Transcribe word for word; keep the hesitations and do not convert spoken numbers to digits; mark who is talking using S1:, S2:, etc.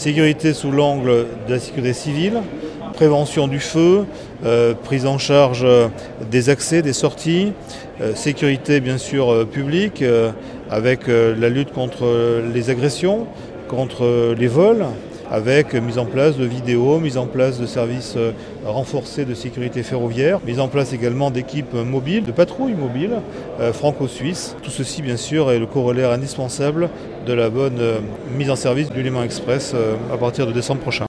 S1: Sécurité sous l'angle de la sécurité civile, prévention du feu, euh, prise en charge des accès, des sorties, euh, sécurité bien sûr euh, publique, euh, avec euh, la lutte contre les agressions, contre les vols, avec mise en place de vidéos, mise en place de services euh, renforcés de sécurité ferroviaire, mise en place également d'équipes mobiles, de patrouilles mobiles euh, franco-suisses. Tout ceci bien sûr est le corollaire indispensable de la bonne euh, mise en service du Léman Express euh, à partir de décembre prochain.